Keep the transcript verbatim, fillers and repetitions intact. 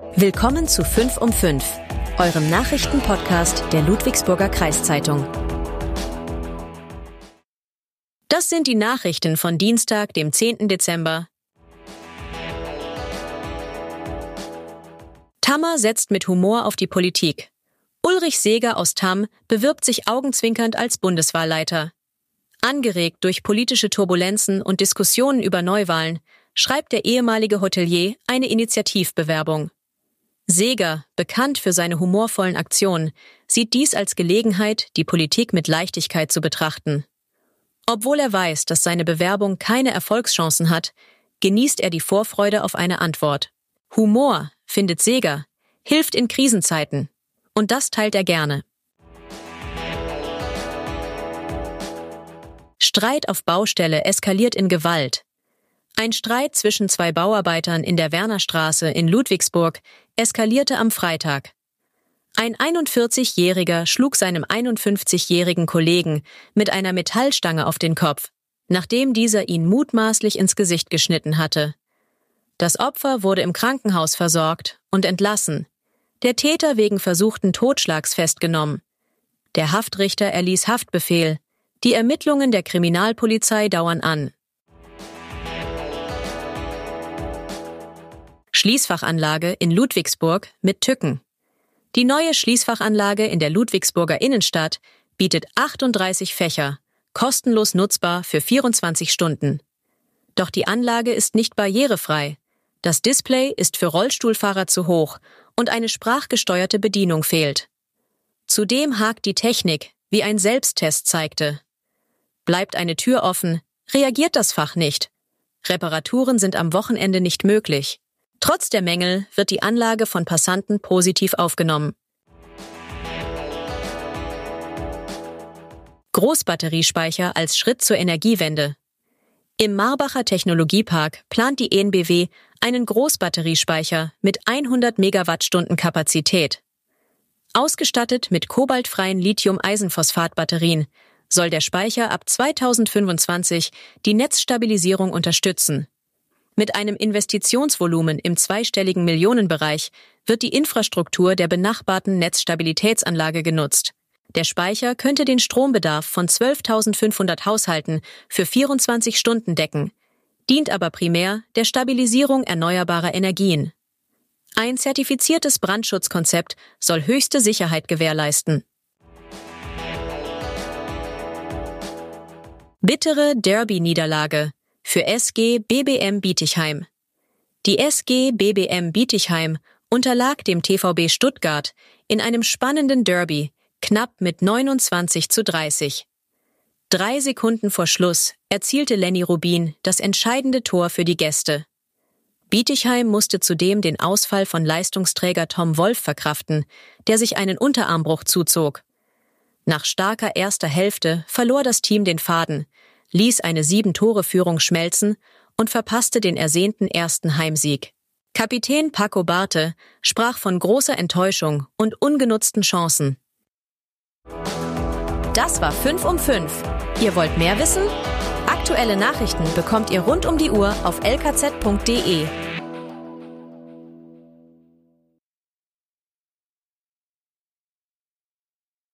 Willkommen zu fünf um fünf, eurem Nachrichtenpodcast der Ludwigsburger Kreiszeitung. Das sind die Nachrichten von Dienstag, dem zehnten Dezember. Tammer setzt mit Humor auf die Politik. Ulrich Seeger aus Tamm bewirbt sich augenzwinkernd als Bundeswahlleiter. Angeregt durch politische Turbulenzen und Diskussionen über Neuwahlen, schreibt der ehemalige Hotelier eine Initiativbewerbung. Seeger, bekannt für seine humorvollen Aktionen, sieht dies als Gelegenheit, die Politik mit Leichtigkeit zu betrachten. Obwohl er weiß, dass seine Bewerbung keine Erfolgschancen hat, genießt er die Vorfreude auf eine Antwort. Humor, findet Seeger, hilft in Krisenzeiten. Und das teilt er gerne. Streit auf Baustelle eskaliert in Gewalt. Ein Streit zwischen zwei Bauarbeitern in der Wernerstraße in Ludwigsburg eskalierte am Freitag. Ein einundvierzigjähriger schlug seinem einundfünfzigjährigen Kollegen mit einer Metallstange auf den Kopf, nachdem dieser ihn mutmaßlich ins Gesicht geschnitten hatte. Das Opfer wurde im Krankenhaus versorgt und entlassen. Der Täter wegen versuchten Totschlags festgenommen. Der Haftrichter erließ Haftbefehl. Die Ermittlungen der Kriminalpolizei dauern an. Schließfachanlage in Ludwigsburg mit Tücken. Die neue Schließfachanlage in der Ludwigsburger Innenstadt bietet achtunddreißig Fächer, kostenlos nutzbar für vierundzwanzig Stunden. Doch die Anlage ist nicht barrierefrei. Das Display ist für Rollstuhlfahrer zu hoch und eine sprachgesteuerte Bedienung fehlt. Zudem hakt die Technik, wie ein Selbsttest zeigte. Bleibt eine Tür offen, reagiert das Fach nicht. Reparaturen sind am Wochenende nicht möglich. Trotz der Mängel wird die Anlage von Passanten positiv aufgenommen. Großbatteriespeicher als Schritt zur Energiewende. Im Marbacher Technologiepark plant die E N B W einen Großbatteriespeicher mit hundert Megawattstunden Kapazität. Ausgestattet mit kobaltfreien Lithium-Eisenphosphat-Batterien soll der Speicher ab zweitausendfünfundzwanzig die Netzstabilisierung unterstützen. Mit einem Investitionsvolumen im zweistelligen Millionenbereich wird die Infrastruktur der benachbarten Netzstabilitätsanlage genutzt. Der Speicher könnte den Strombedarf von zwölftausendfünfhundert Haushalten für vierundzwanzig Stunden decken, dient aber primär der Stabilisierung erneuerbarer Energien. Ein zertifiziertes Brandschutzkonzept soll höchste Sicherheit gewährleisten. Bittere Derby-Niederlage für S G B B M Bietigheim. Die S G B B M Bietigheim unterlag dem T V B Stuttgart in einem spannenden Derby, knapp mit neunundzwanzig zu dreißig. Drei Sekunden vor Schluss erzielte Lenny Rubin das entscheidende Tor für die Gäste. Bietigheim musste zudem den Ausfall von Leistungsträger Tom Wolf verkraften, der sich einen Unterarmbruch zuzog. Nach starker erster Hälfte verlor das Team den Faden, ließ eine Sieben-Tore-Führung schmelzen und verpasste den ersehnten ersten Heimsieg. Kapitän Paco Barte sprach von großer Enttäuschung und ungenutzten Chancen. Das war fünf um fünf. Ihr wollt mehr wissen? Aktuelle Nachrichten bekommt ihr rund um die Uhr auf l k z punkt d e.